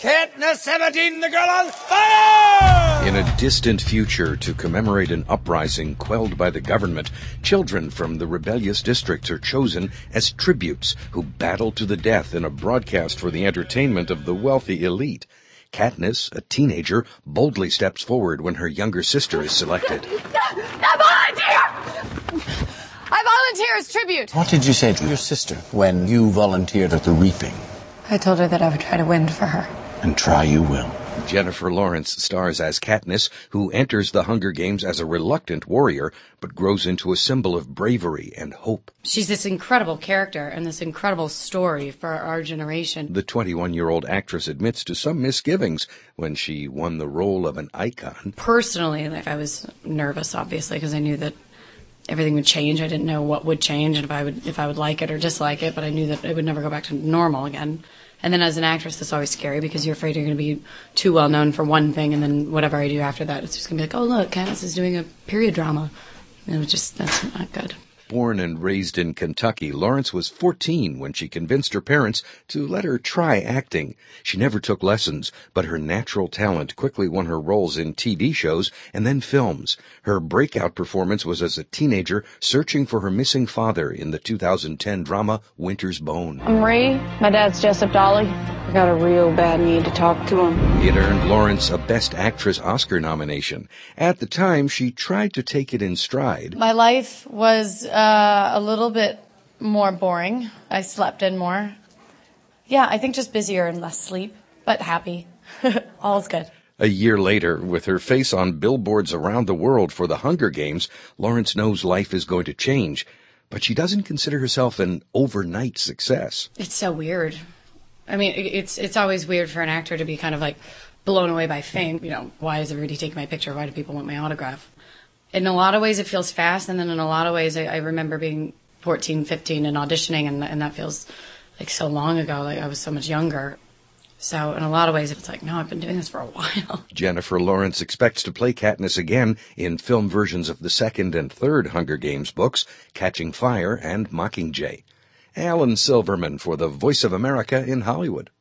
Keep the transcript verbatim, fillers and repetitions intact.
Katniss seventeen, the girl on fire! In a distant future, to commemorate an uprising quelled by the government, children from the rebellious districts are chosen as tributes who battle to the death in a broadcast for the entertainment of the wealthy elite. Katniss, a teenager, boldly steps forward when her younger sister is selected. I volunteer! I volunteer as tribute! What did you say to your sister when you volunteered at the reaping? I told her that I would try to win for her. And try you will. Jennifer Lawrence stars as Katniss, who enters the Hunger Games as a reluctant warrior, but grows into a symbol of bravery and hope. She's this incredible character and this incredible story for our generation. The twenty-one-year-old actress admits to some misgivings when she won the role of an icon. Personally, like, I was nervous, obviously, because I knew that everything would change. I didn't know what would change and if I would if I would like it or dislike it, but I knew that it would never go back to normal again. And then as an actress, it's always scary because you're afraid you're going to be too well known for one thing, and then whatever I do after that, it's just going to be like, oh, look, Katniss is doing a period drama. And it was just, that's not good. Born and raised in Kentucky, Lawrence was fourteen when she convinced her parents to let her try acting. She never took lessons, but her natural talent quickly won her roles in T V shows and then films. Her breakout performance was as a teenager searching for her missing father in the two thousand ten drama Winter's Bone. I'm Ray. My dad's Jessup Dolly. I got a real bad need to talk to him. It earned Lawrence a Best Actress Oscar nomination. At the time, she tried to take it in stride. My life was uh, a little bit more boring. I slept in more. Yeah, I think just busier and less sleep, but happy. All's good. A year later, with her face on billboards around the world for the Hunger Games, Lawrence knows life is going to change, but she doesn't consider herself an overnight success. It's so weird. I mean, it's it's always weird for an actor to be kind of like blown away by fame. You know, why is everybody taking my picture? Why do people want my autograph? In a lot of ways, it feels fast, and then in a lot of ways, I, I remember being fourteen, fifteen and auditioning, and, and that feels like so long ago. Like I was so much younger. So in a lot of ways, it's like, no, I've been doing this for a while. Jennifer Lawrence expects to play Katniss again in film versions of the second and third Hunger Games books, Catching Fire and Mockingjay. Alan Silverman for the Voice of America in Hollywood.